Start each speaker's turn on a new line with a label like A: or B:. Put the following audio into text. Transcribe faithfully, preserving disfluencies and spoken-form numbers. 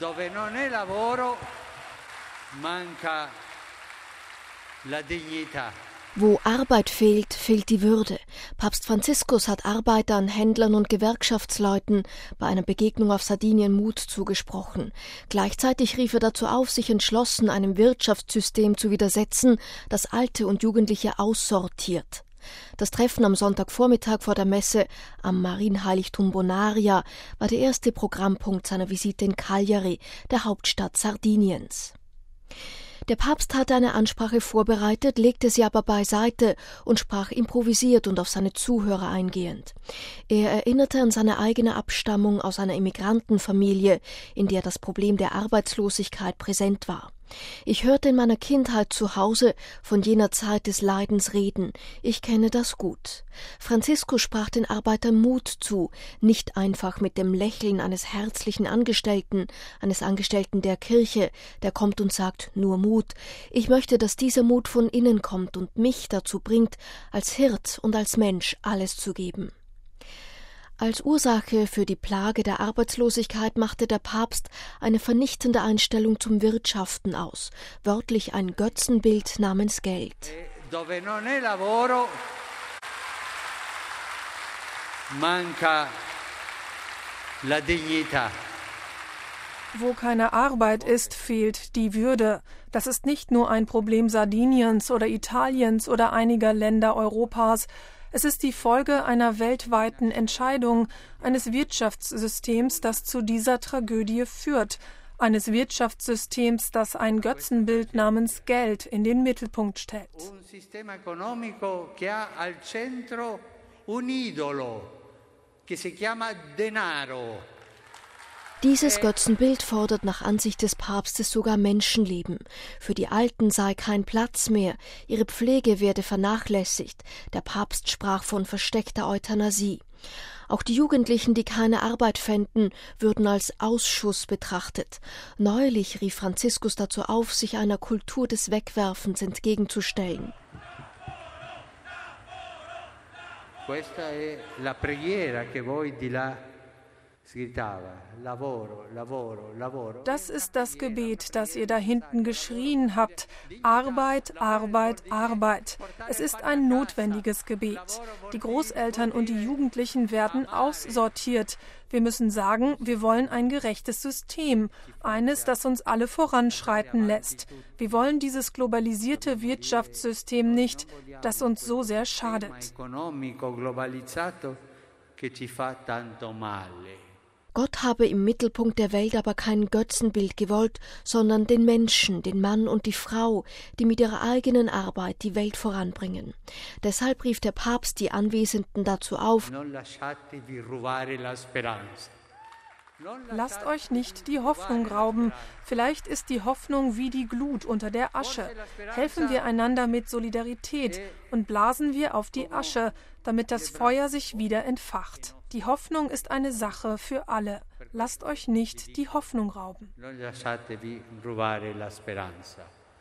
A: Dove non è lavoro, manca la dignità.
B: Wo Arbeit fehlt, fehlt die Würde. Papst Franziskus hat Arbeitern, Händlern und Gewerkschaftsleuten bei einer Begegnung auf Sardinien Mut zugesprochen. Gleichzeitig rief er dazu auf, sich entschlossen, einem Wirtschaftssystem zu widersetzen, das Alte und Jugendliche aussortiert. Das Treffen am Sonntagvormittag vor der Messe am Marienheiligtum Bonaria war der erste Programmpunkt seiner Visite in Cagliari, der Hauptstadt Sardiniens. Der Papst hatte eine Ansprache vorbereitet, legte sie aber beiseite und sprach improvisiert und auf seine Zuhörer eingehend. Er erinnerte an seine eigene Abstammung aus einer Immigrantenfamilie, in der das Problem der Arbeitslosigkeit präsent war. Ich hörte in meiner Kindheit zu Hause von jener Zeit des Leidens reden. Ich kenne das gut. Franziskus sprach den Arbeitern Mut zu, nicht einfach mit dem Lächeln eines herzlichen Angestellten, eines Angestellten der Kirche, der kommt und sagt, nur Mut. Ich möchte, dass dieser Mut von innen kommt und mich dazu bringt, als Hirt und als Mensch alles zu geben. Als Ursache für die Plage der Arbeitslosigkeit machte der Papst eine vernichtende Einstellung zum Wirtschaften aus, wörtlich ein Götzenbild namens Geld.
A: Dove non è lavoro, manca la dignità.
C: Wo keine Arbeit ist, fehlt die Würde. Das ist nicht nur ein Problem Sardiniens oder Italiens oder einiger Länder Europas. Es ist die Folge einer weltweiten Entscheidung, eines Wirtschaftssystems, das zu dieser Tragödie führt, eines Wirtschaftssystems, das ein Götzenbild namens Geld in den Mittelpunkt stellt.
A: Un sistema economico che ha al centro un idolo che si chiama denaro.
B: Dieses Götzenbild fordert nach Ansicht des Papstes sogar Menschenleben. Für die Alten sei kein Platz mehr, ihre Pflege werde vernachlässigt. Der Papst sprach von versteckter Euthanasie. Auch die Jugendlichen, die keine Arbeit fänden, würden als Ausschuss betrachtet. Neulich rief Franziskus dazu auf, sich einer Kultur des Wegwerfens entgegenzustellen.
A: Questa è la preghiera che voi di là.
C: Das ist das Gebet, das ihr da hinten geschrien habt. Arbeit, Arbeit, Arbeit. Es ist ein notwendiges Gebet. Die Großeltern und die Jugendlichen werden aussortiert. Wir müssen sagen, wir wollen ein gerechtes System, eines, das uns alle voranschreiten lässt. Wir wollen dieses globalisierte Wirtschaftssystem nicht, das uns so sehr schadet.
B: Gott habe im Mittelpunkt der Welt aber kein Götzenbild gewollt, sondern den Menschen, den Mann und die Frau, die mit ihrer eigenen Arbeit die Welt voranbringen. Deshalb rief der Papst die Anwesenden dazu auf:
C: Lasst euch nicht die Hoffnung rauben. Vielleicht ist die Hoffnung wie die Glut unter der Asche. Helfen wir einander mit Solidarität und blasen wir auf die Asche, damit das Feuer sich wieder entfacht. Die Hoffnung ist eine Sache für alle. Lasst euch nicht die Hoffnung rauben.
A: Non lasciatevi rubare la speranza.